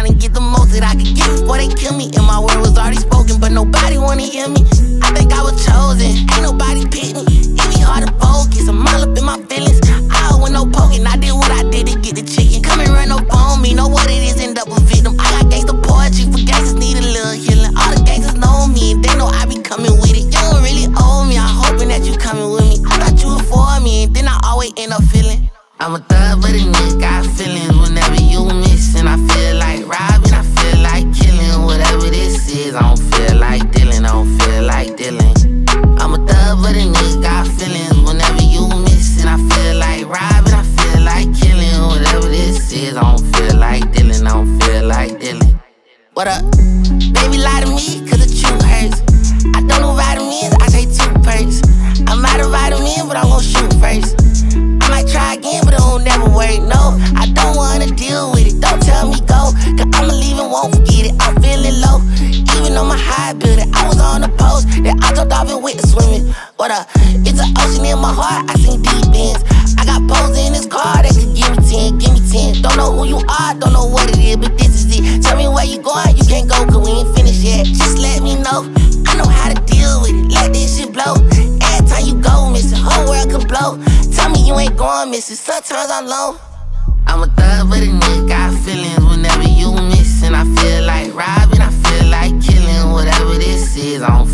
trying to get the most that I could get before they kill me. And my word was already spoken, but nobody wanna hear me. I think I was chosen, ain't nobody picked me. It be hard to focus, I'm all up in my feelings. I with no poking, I did what I did to get the chicken. Come and run up on me, know what it is, end up a victim. I got gangsta poetry for gangsters, need a little healing. All the gangsters know me, and they know I be coming with it. You don't really owe me, I'm hoping that you coming with me. I thought you were for me, and then I always end up feeling. I'm a thug, but a nigga got feelings whenever you missing. I feel like robbing, I feel like killing. Whatever this is, I don't feel like dealing, I don't feel like dealing. I'm a thug, but a nigga got feelings whenever you missing. I feel like robbing, I feel like killing. Whatever this is, I don't feel like dealing, I don't feel like dealing. What up? Baby, lie to me, cause the truth hurts. I don't know vitamins, I take 2 perks. I'm out of vitamins, but I'm gon' shoot first. I might try again, but it won't never work, no. I don't wanna deal with it, don't tell me go. Cause I'ma leave and won't forget it, I'm feeling low. Even on my high building, I was on the post that I jumped off and went to swimming. What up? It's an ocean in my heart, I sink deep ends. I got poses in this car that could give me 10, give me 10. Don't know who you are, don't know what it is, but this is it. Tell me where you going, you can't go cause we ain't finished yet. Just let me know, I know how to deal with it, let this shit blow. Every time you go missing, whole world could blow. Tell me you ain't going missing, sometimes I'm low. I'm a thug, but a nigga got feelings whenever you missing. I feel like robbing, I feel like killing. Whatever this is, I don't